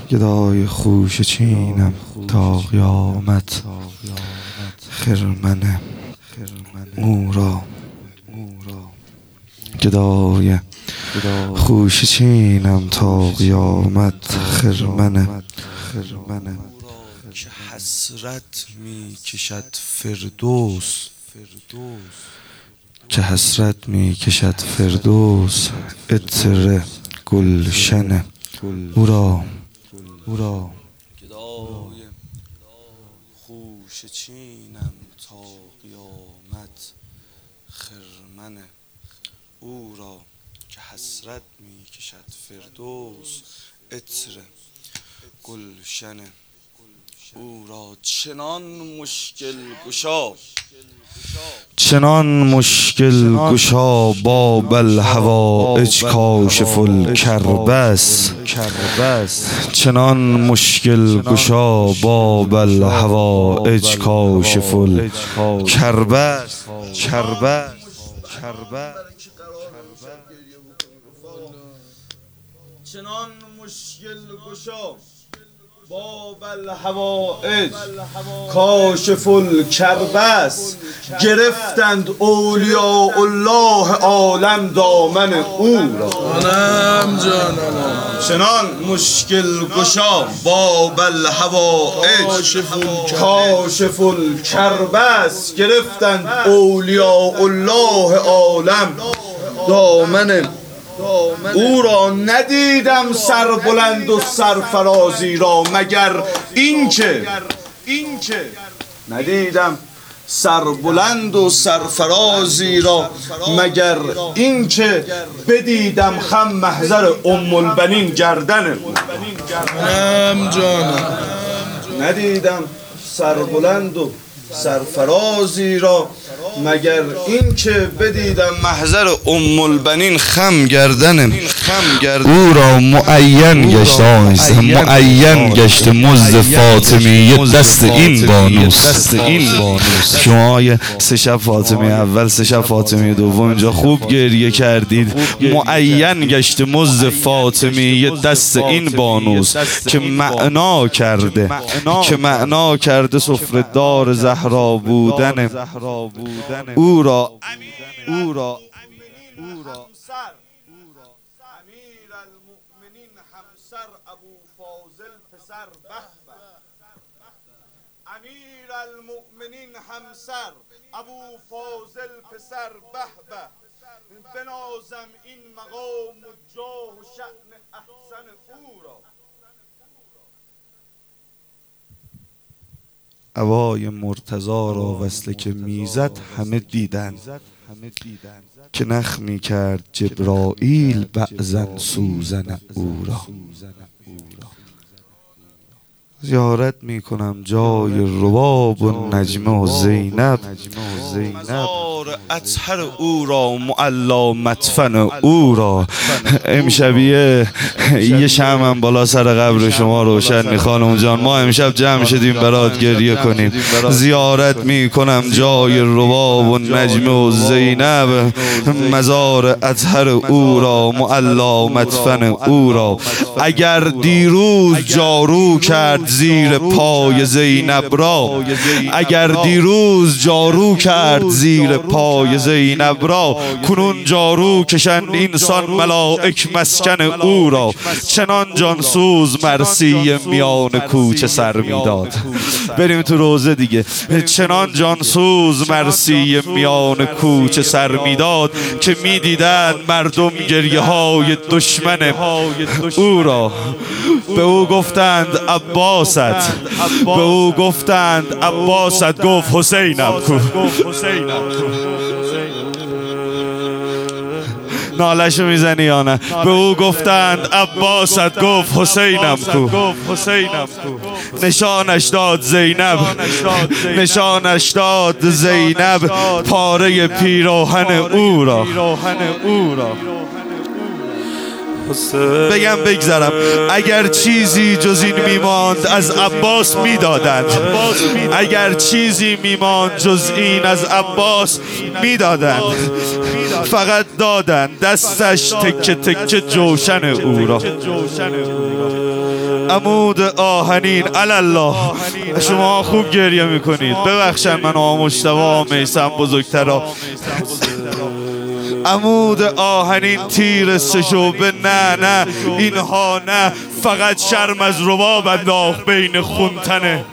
گدای خوشه چینم تا قیامت خرمن او را. گدای خوشه چینم تا قیامت خرمن که حسرت می کشد فردوس، که حسرت می کشد فردوس عطر گلشن او را. گدای خوشه چینم تا قیامت خرمن او را، که حسرت می کشد فردوس عطر گلشن او را. چنان مشکل گشا باب الحوائج کاشف الکرب است. چنان مشکل گشا باب الحوائج کاشف الکرب است. چنان مشکل گشا باب الحوائج کاشف الکرب است. گرفتند اولیاء الله عالم دامن او را. چنان مشکل گشا باب الحوائج کاشف الکرب است. گرفتند اولیاء الله عالم دامن او را. ندیدم سربلند و سرفرازی را مگر اینکه ندیدم سربلند و سرفرازی را مگر اینکه بدیدم خم محضر ام البنین گردن. ندیدم سربلند و سرفرازی را مگر اینکه بدیدم محضر ام البنین خم گردن او را. معین گشت معین گشت مزد فاطمی دست این بانوس. شما سه شب فاطمی اول سه شب فاطمی دوم اینجا خوب گریه کردید. معین گشت مزد فاطمی دست این بانوس که معنا کرده سفره دار زهرا بودن او را. امیر المؤمنین همسر ابو فاضل پسر به. امیر المؤمنین همسر ابو فاضل پسر به. بنازم این مقام و جاه و شأن احسن او را. عبای مرتضی را وصله که میزد همه دیدن، که نخ می کرد جبرائیل بعضن سوزن او را. زیارت می کنم جای رباب و نجمه و زینب، مزار اطهر او را معلا مدفن او را. امشبیه یه شمعم بالا سر قبر شما روشن می خانم جان. ما امشب جمع شدیم برات گریه کنیم. زیارت می کنم جای رباب و نجمه و زینب، مزار اطهر او را معلا مدفن او را. اگر دیروز جارو کرد زیر پای زینب را، اگر دیروز جارو کرد زیر پای زینب را، کنون جارو کشند اینسان ملائک مسکن او را. چنان جانسوز مرسی میان کوچه سر میداد. بریم تو روزه دیگه. چنان جانسوز مرسی میان کوچه سر میداد که میدیدند مردم گریه های دشمن او را. به او گفتند عباست، به او گفتند عباست، گفت حسینم کو. نالشو میزنی یا نه؟ به او گفتند عباست، گفت حسینم کو. نشانش داد زینب، نشانش داد زینب پاره پیراهن او را. بگم بگذرم، اگر چیزی جز این میماند از عباس میدادند. اگر چیزی میماند جز این از عباس میدادند. فقط دادند دستش تکه تکه جوشن او را. عمود آهنین الله. شما خوب گریه میکنید، ببخشن من مجتبی میثم بزرگترا. عمود آهنین تیر سشوبه، نه اینها نه، فقط شرم از رباب انداخت بین خونتنه.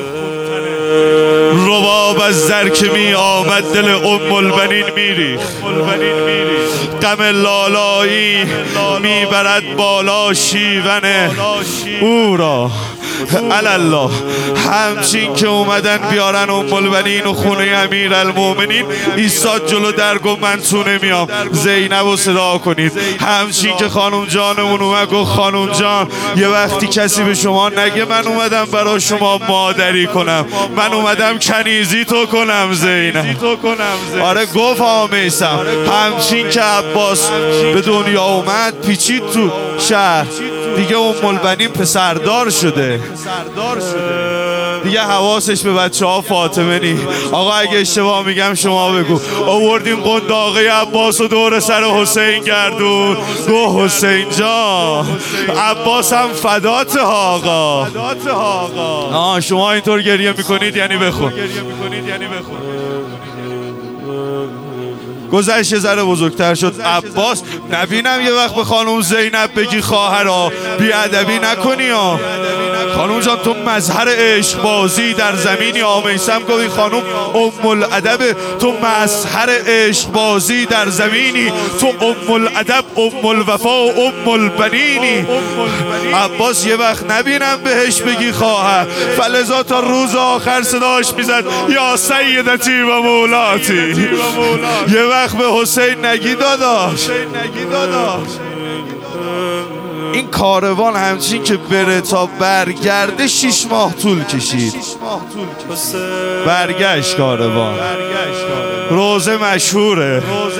رباب از در که می آمد دل ام البنین میریخ، غم لالایی میبرد بالا شیون او را الله. همچین که اومدن بیارن ام البنین و خونه امیر المومنین، ایستاد جلو در گفت من تو نمیام، زینب رو صدا کنید. همچین که خانم جانمون اومد گفت خانم جان یه وقتی کسی به شما نگه من اومدم برای شما مادری کنم، من اومدم کنیزی تو کنم زینب. آره گفت میثم. همچین که عباس به دنیا اومد پیچید تو شهر دیگه، ام البنین پسردار شده دیگه، حواسش به بچه ها فاطمه نی. آقا اگه اشتباه میگم شما بگو. آوردیم قنداقه عباس و دور سر حسین گردون، گو حسین جان عباس هم فدات آقا. شما اینطور گریه میکنید یعنی بخون. گذشت یه ذره بزرگتر شد عباس. نبینم یه وقت به خانم زینب بگی خواهرا بیادبی نکنی ها. خانم جان تو مظهر عشق بازی در زمینی. میثم گفت خانم ام الادب، تو مظهر عشق بازی در زمینی، تو ام الادب ام الوفا و ام البنینی. عباس یه وقت نبینم بهش بگی خواهر، فلذا تا روز آخر صداش میزد یا سیدتی و مولاتی. یه وقت به حسین نگی داداش. این کاروان همچین که بره تا برگرده 6 ماه طول کشید. برگشت کاروان. روزه مشهوره.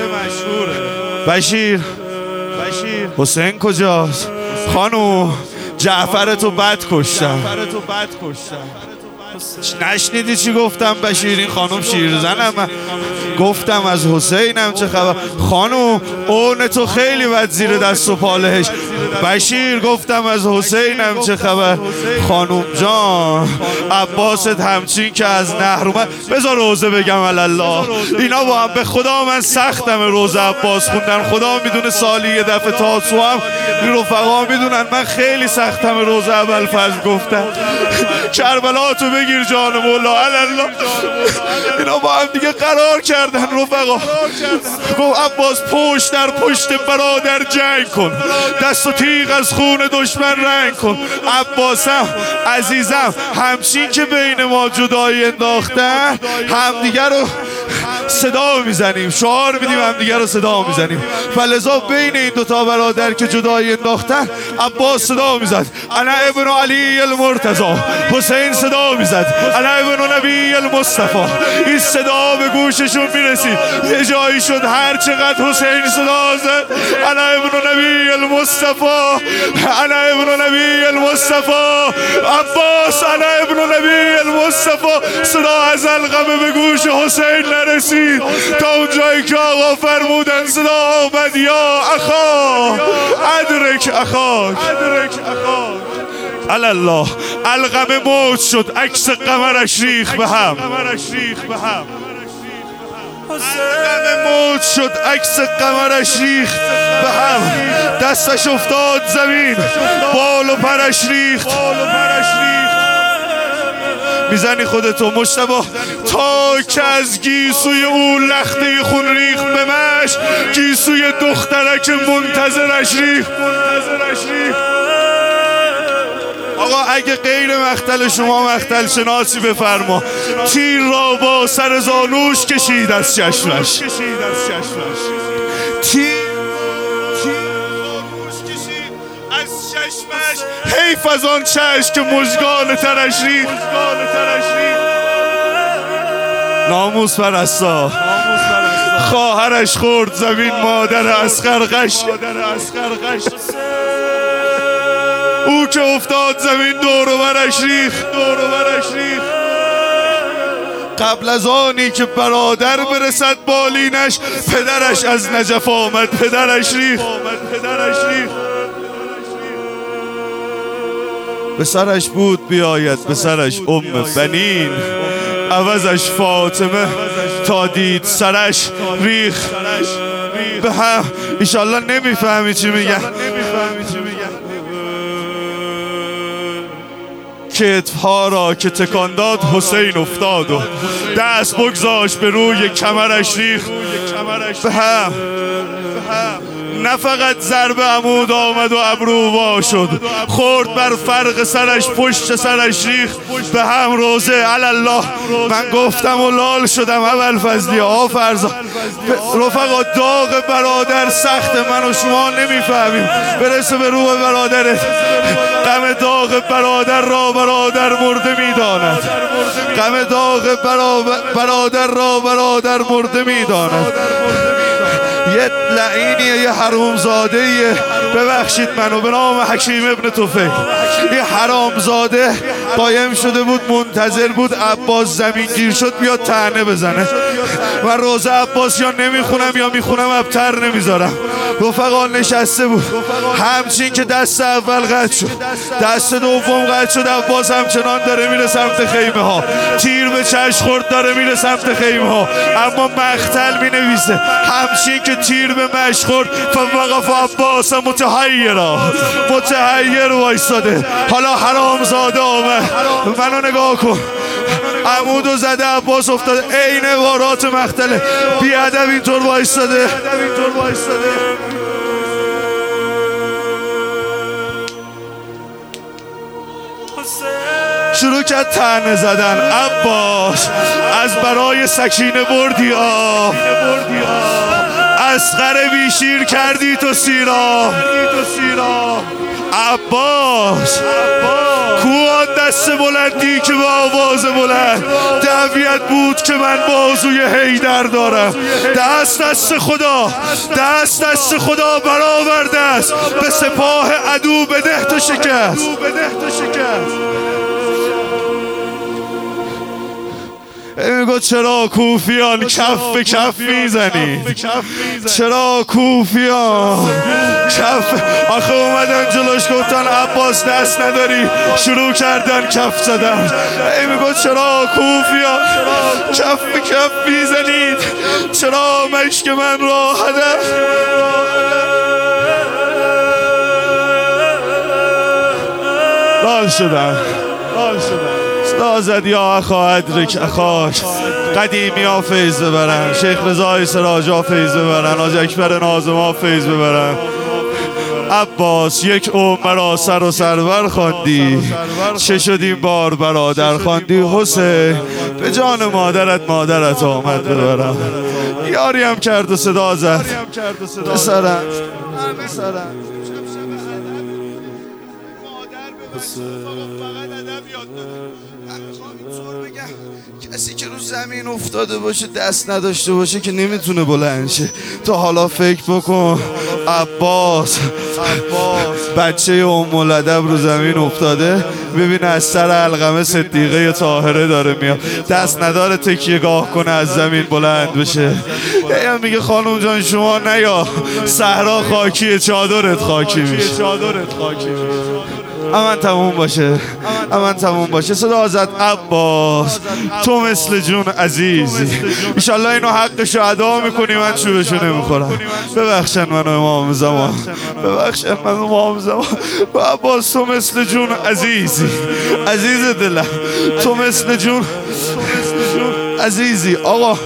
بشیر حسین کجاست؟ خانوم جعفرتو بد کشتم. نشنیدی چی گفتم بشیر؟ این خانم شیرزنم من گفتم از حسینم چه خبر. خانم اون تو خیلی بد زیر دست و پالهش. بشیر گفتم از حسینم چه خبر. خانم جان عباست همچین که از نهر اومد. بذار روزه بگم الله. اینا با هم به خدا من سختم روزه عباس خوندن. خدا میدونه سالی یه دفعه تاسو هم رفقا میدونن من خیلی سختم روزه ابوالفضل گفتم. کربلا تو بگیر جان مولا الله. اینا با هم دیگه قرار کردن رفقا. گفت عباس پشت در پشت برادر جنگ کن، دست و تیغ از خون دشمن رنگ کن. عباسم عزیزم همچین که بین ما جدایی انداختن همدیگه رو صدا میزنیم، شعار میدیم همدیگه رو صدا میزنیم. فلذا بین این دوتا برادر که جدایی انداختن عباس صدا میزد انا ابن علی المرتضی، حسین صدا میزد انا ابن نبی المصطفی. این صدا به گوششون میرسید. یه جایی شد هر چقدر حسین صدا زد انا ابن نبی المصطفی، انا ابن نبی المصطفی، عباس انا ابن نبی المصطفی. صدا از القمه به گوش حسین نرسید تا اون جایی که آقا فرمودن صدا آمد یا اخا ادرک اخاک. الله القمه موج شد، عکس قمرش ریخ به هم. موج شد، عکس قمرش ریخت به هم. دستش افتاد زمین، بال و پرش ریخت. میزنی خودتو مجتبی. تا که از گیسوی او لخته خون ریخت به مش، گیسوی دخترک منتظرش ریخت. آقا اگه غیر مختل شما مختل شناسی بفرما. تیر را با سر زانوش کشید از چشمش. حیف از آن چشم که مژگان ترش ریخت. ناموس پرستا خواهرش خورد زمین، مادر اصغر غش. او که افتاد زمین دور و برش ریخت. قبل از آنی که برادر برسد بالینش، پدرش از نجف آمد، پدرش ریخت. به سرش بود بیاید به سرش بنین، عوضش فاطمه تا دید سرش ریخ به هم. ایشالله نمیفهمی چی میگن. کتفها را که تکان داد حسین افتاد و دست بگذاشت به روی کمرش ریخت به هم. نه فقط ضرب عمود آمد و ابرو وا شد، خورد بر فرق سرش، پشت سرش ریخت به هم. روزه الله من گفتم و لال شدم. ابوالفضلی فرزا رفقا، داغ برادر سخت، من و شما نمیفهمیم. برسه به روح برادرت. غم داغ برادر را برادر مرده میداند. غم داغ برادر را برادر مرده میداند. یه لعینیه، یه حرومزادهیه، ببخشید منو، به نام حکیم ابن طفیل. یه حرامزاده قایم شده بود، منتظر بود عباس زمین گیر شد بیاد طعنه بزنه. من روزه عباس یا نمیخونم یا میخونم ابتر نمیذارم. رفقا نشسته بود، همچین که دست اول قطع شد، دست دوم قطع شد، عباس همچنان داره میره سمت خیمه ها. تیر به چشم خورد داره میره سمت خیمه ها، اما مقتل مینویسه همچین که تیر به مشت خورد فوقف عباس متحیر وایستاده. حالا حرامزاده آمد، منو نگاه کن، عمودو زده، عباس افتاده، عین وارات مقتله، بیادب اینطور وایستاده. شروع کرد طعنه زدن. عباس از برای سکینه بردی آب، اصغر بیشیر کردی تو سیرا. عباس کوان دست بلندی که به آواز بلند دعویت بود که من بازوی حیدر دارم. دست خدا برآورده است، به سپاه عدو بده تو شکست. میگو چرا کوفیان کف به کف میزنی؟ چرا کوفیان کف؟ آخه اومدن جلوش گفتن عباس دست نداری، شروع کردن کف زدن. میگو چرا کوفیان کف به کف میزنید؟ چرا مشک من راحته؟ لال شدن صدا یا اخا ادرک اخاک. قدیمی ها فیض ببرن، شیخ رضای سراج ها فیض ببرن، حاج اکبر ناظم ها فیض ببرن. عباس یک عمر را سر و سرور خواندی، چه شد این بار برادر خواندی؟ حسین به جان مادرت آمد ببرم. یاری هم کرد و صدا زد بسرم. کسی که رو زمین افتاده باشه دست نداشته باشه که نمیتونه بلند شه. تو حالا فکر بکن عباس بچه ام الادب رو زمین افتاده، ببینه از سر علقمه صدیقه طاهره داره میاد، دست نداره تکیه گاه کنه از زمین بلند بشه. یا میگه خانم جان شما نیا، صحرا خاکیه، چادرت خاکی میشه. امان تموم باشه. صدا زد عباس تو مثل جون عزیزی. ایشالله اینو حقشو ادا میکنی، من چوبشو نمیخورم. ببخشن منو امام زمان. عباس تو مثل جون عزیزی، عزیز دلم، تو مثل جون عزیزی. آقا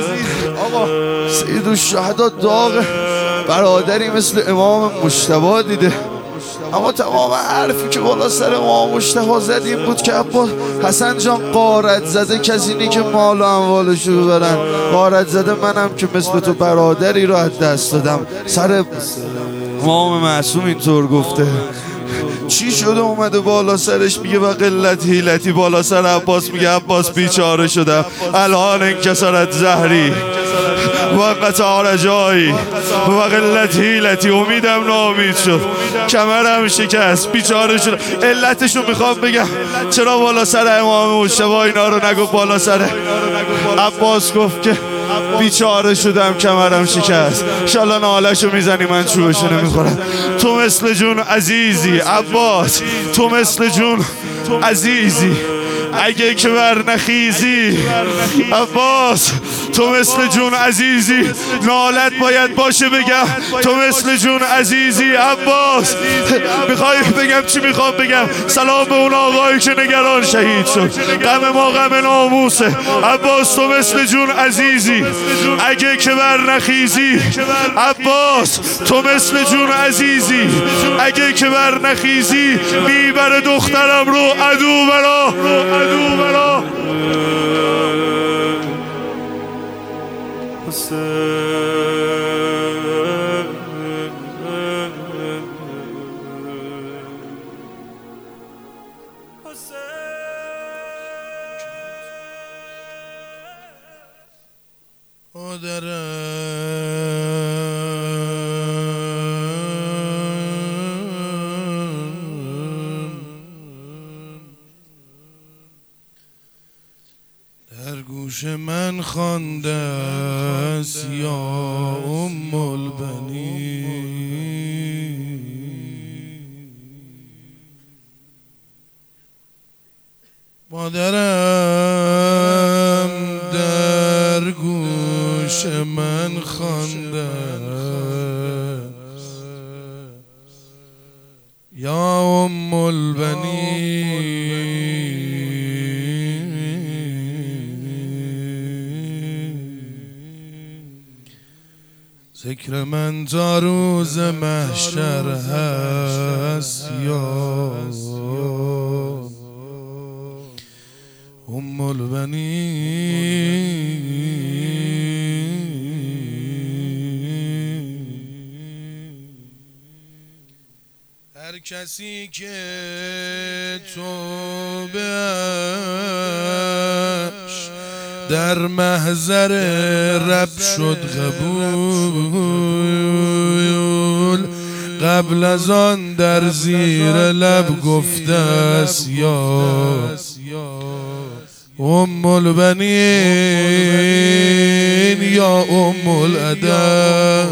سید الشهدا داغ برادری مثل امام مجتبی دیده، اما تمام حرفی که بالا سر امام مجتبی زد این بود که عباس حسن جان غارت زده کسی نی که مال و اموالشو ببرن، غارت زده منم که مثل تو برادری رو از دست دادم. سر امام معصوم اینطور گفته. چی شده اومده بالا سرش میگه و قلت حیلتی، بالا سر عباس میگه عباس بیچاره شدم، الان انکسرت زهری و قطع رجایی و قلت حیلتی، امیدم ناامید شد، کمرم شکست، بیچاره شدم. علتشو میخوام بگم چرا بالا سر امام مجتبی اینا رو نگفت بالا سر عباس، گفت که بیچاره شدم کمرم شکست. انشالله نالشو میزنی من چوبشو نمیخورم. تو مثل جون عزیزی عباس، تو مثل جون عزیزی اگه که بر نخیزی عباس، تو مثل جون عزیزی نالت باید باشه بگم تو مثل جون عزیزی عباس. میخوای بگم چی میخوام بگم؟ سلام به اون آقایی که نگران شهید شد، غم ما غم ناموسه. عباس تو مثل جون عزیزی اگه که بر نخیزی عباس، تو مثل جون عزیزی اگه که بر نخیزی. میبره دخترم رو عدو برا در گوش من خوانده است یا ام البنین، مادرم در گوش من خوانده است یا ام البنین. ذکر من تا روز محشر هست یا ام البنین. هر کسی که توبه‌اش در محضر رب شد قبول، قبل از آن در زیر لب گفته است یا ام البنین یا ام الادب.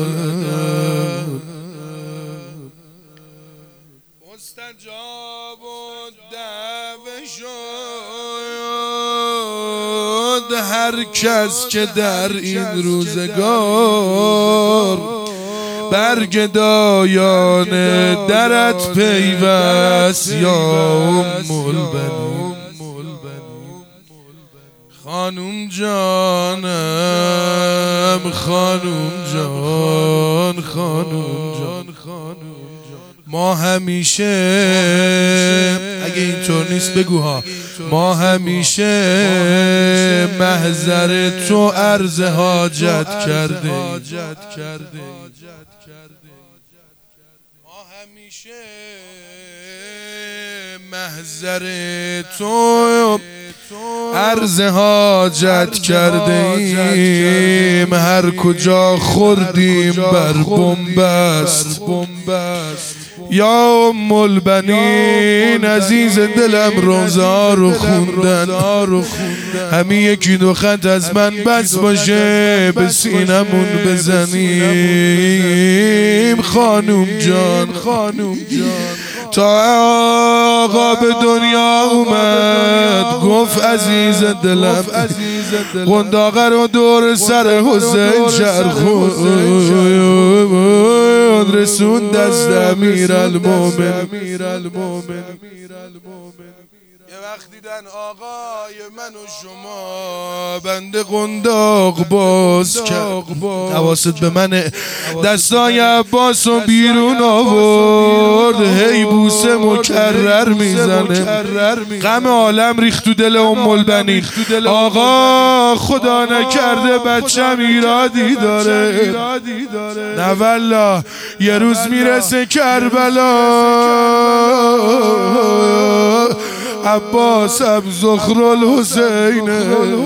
مستجاب الدعوه شد هر کس که در این روزگار برگ دایان درت پیوست یا ام البنین. خانوم جانم خانوم جان خانوم جان، ما همیشه اگه اینطور نیست بگو ها، ما همیشه محضر تو عرض حاجت کرده، ما همیشه محضر تو عرض حاجت کرده ایم. هر کجا خوردیم بر بنبست یا ام البنین. عزیز دلم روزا رو خوندن، همین یکی دو خط از من بس باشه به سینمون بزنیم. خانوم جان تا آقا به دنیا اومد گفت عزیز دلم قنداقه رو دور سر حسین چرخوند رسون دست امیرالمومنین. یه وقت دیدن آقای من و شما بند قنداق باز کرد، حواست به منه، دستای عباس رو بیرون آورد، هی بوسه مکرر میزنه. غم عالم ریخت تو دل ام البنین. آقا خدا نکرده بچم ایرادی داره، نه والله یه روز میرسه کربلا، عباس اب زخر الحسین.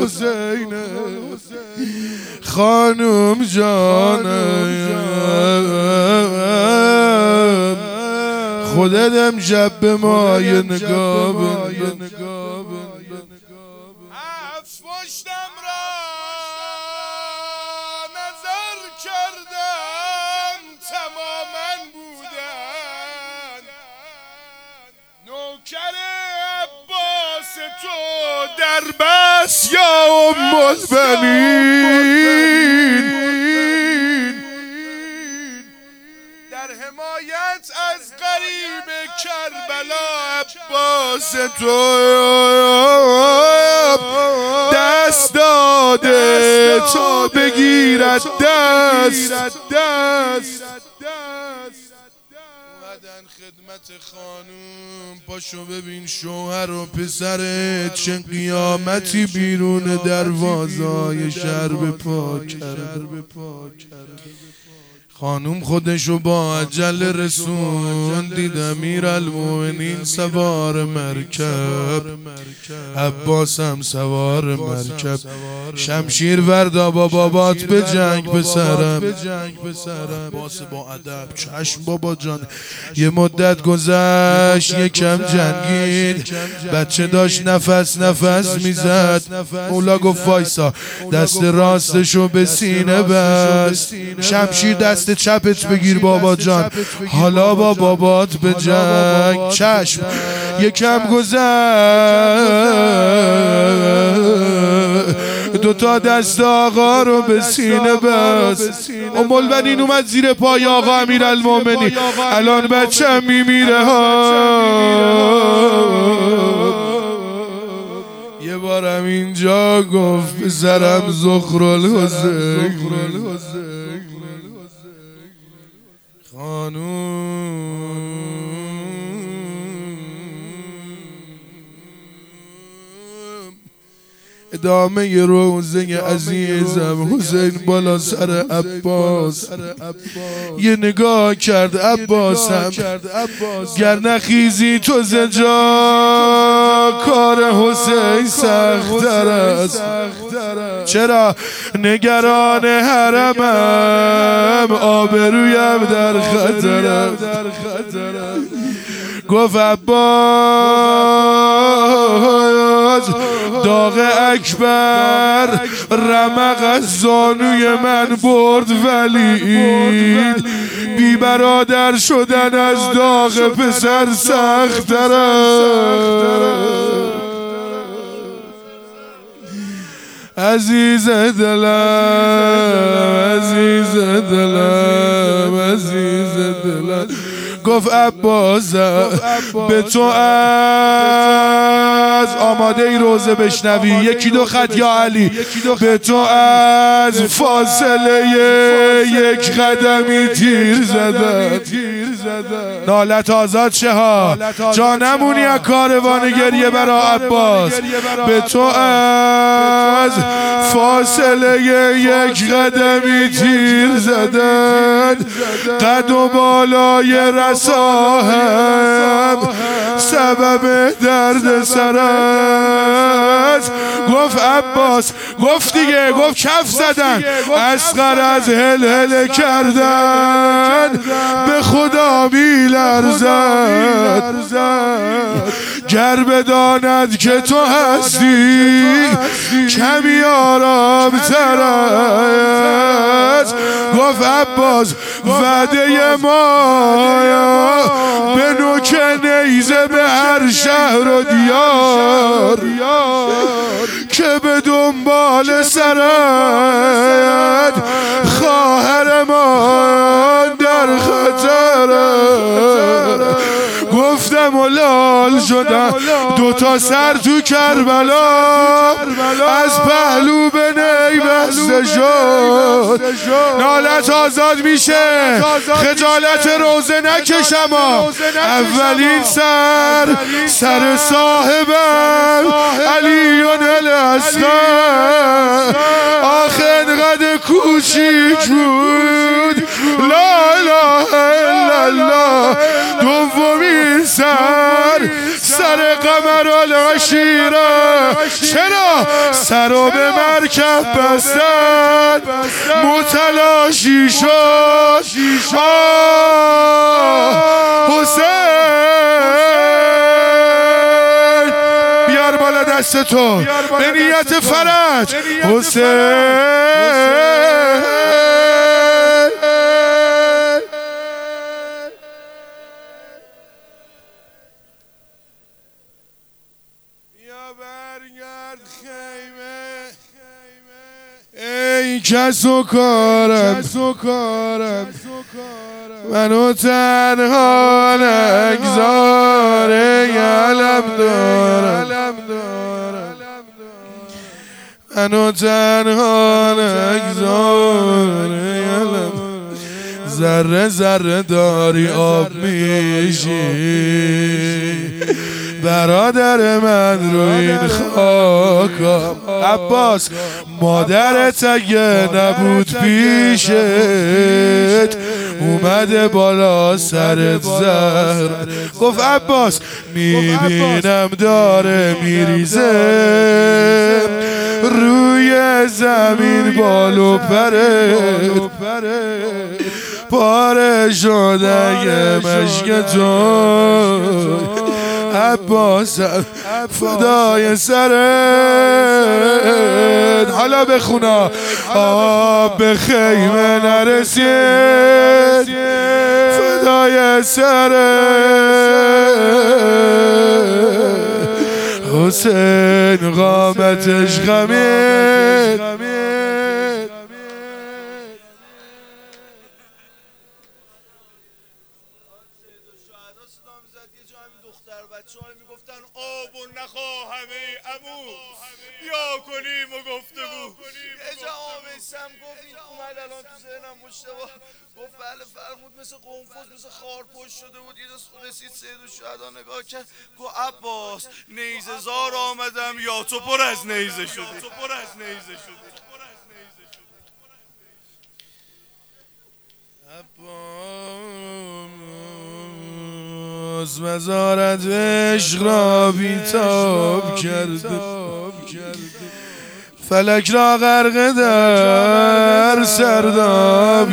خانوم جانم خودت امشب به ما یه نگاه بندن. پشتم را تو در بس یا ام البنین، در حمایت از غریب کربلا عباس تو دست داده تا بگیرد دست. اومدن خدمت خانوم، پاشو ببین شوهر و پسرت چه قیامتی بیرون دروازه‌های شهر به پا کرد. خانوم خودشو با عجل رسون، دید امیرالمومنین سوار مرکب، عباس هم سوار مرکب. شمشیر وردا با بابات به جنگ پسرم. عباس با ادب چشم بابا جان. یه مدت گذشت، یکم جنگید، بچه داشت نفس میزد. مولا گفت وایسا، دست راستشو به سینه بست، شمشیر دست چپت بگیر بابا جان، حالا با بابات به جنگ. چشم یکم گذشت، دوتا دست آقا رو به سینه بست. ام البنین اومد زیر پای آقا امیرالمومنین، الان بچه میمیره ها. یه بارم اینجا گفت پسرم زخرالحسین. خانوم ادامه روزه عزیزم حسین بالا سر عباس یه نگاه کرد. عباسم گر نخیزی تو زجا، کار حسین سخت‌تر است. چرا نگران حرمم، آبرویم در خطرم. گفت عباس داغ اکبر رمق از زانوی من برد، ولی بی برادر شدن از داغ پسر سخت‌تر است. عزیز دلم گفت عباس به تو از آماده ای روزه بشنوی، یکی دو خط یا علی، به تو از فاصله یک قدمی تیر زدن. نالت آزاد شه ها، جا نمونی از کاروان گریه برا عباس. به تو از فاصله یک قدمی تیر زدن، قد و بالای رساهم سبب درد سر است. گفت عباس، گفت دیگه، گفت کف زدن، اصغر از هل کردن به خدا می‌لرزد. گر بداند که تو هستی کمی آرام تر است. گفت عباس وعده ما به نوک نیزه به هر شهر و دیار که به دنبال سرت خواهر ما در خطر. گفتم و لال شدم، دوتا سر تو کربلا از پهلو به نی بسته شد. نالت آزاد میشه، خجالت روزه نکشم، اولین سر صاحبم علیون الاصغر. آخه انقدر کوچیک بود، لا اله الا الله. دومین سر قمرالعشیره، چرا سرو به مرکب بستن متلاشی شد. حسین بیار بالا دست تو به نیت فرج. حسین برگرد خیمه ای کس و کارم منو تنها نگذار ای علم دارم منو تنها نگذار ای علم ذره ذره داری آب میشی برادر من رو این خاکم عباس مادرت اگه نبود پیشت اومده بالا سرت زهر گفت عباس میبینم داره میریزه روی زمین بالو پرت پاره شده یه مشک تو عباس فدای سرت حالا بخونا آب به خیمه نرسید فدای سرت حسین قامتش خمید بچه‌ها میگفتن آب و نخواهم ای عمو بیا کنیم و گفتگو یه جا آمیسم گفت این اومد الان تو ذهنم مشتبه گفت بله فرمود مثل قنفذ مثل خارپشت شده بود یه جا رسید سید الشهدا نگاه کرد گفت عباس نیزه زار آمدم یا تو پر از نیزه شدی عباس مزارت عشق را بیتاب کرده فلک را غرق در سرداب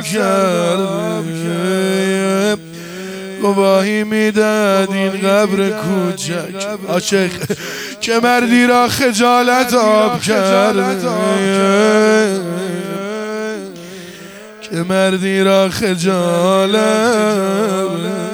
کرده گواهی میداد این قبر کوچک عاشق که مردی را خجالت آب کرده که مردی را خجالت